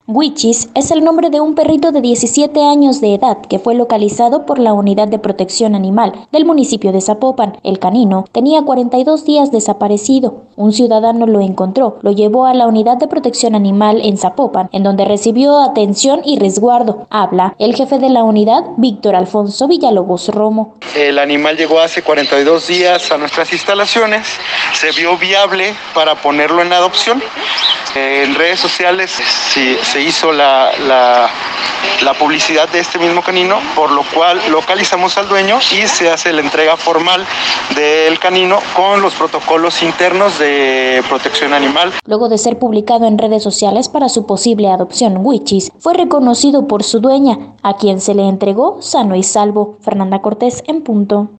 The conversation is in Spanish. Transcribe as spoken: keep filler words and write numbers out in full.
Wichis es el nombre de un perrito de diecisiete años de edad que fue localizado por la Unidad de Protección Animal del municipio de Zapopan. El canino tenía cuarenta y dos días desaparecido. Un ciudadano lo encontró, lo llevó a la Unidad de Protección Animal en Zapopan, en donde recibió atención y resguardo. Habla el jefe de la unidad, Víctor Alfonso Villalobos Romo. El animal llegó hace cuarenta y dos días a nuestras instalaciones, se vio viable para ponerlo en adopción. En redes sociales se, se hizo la, la, la publicidad de este mismo canino, por lo cual localizamos al dueño y se hace la entrega formal del canino con los protocolos internos de protección animal. Luego de ser publicado en redes sociales para su posible adopción, Wichis fue reconocido por su dueña, a quien se le entregó sano y salvo. Fernanda Cortés en punto.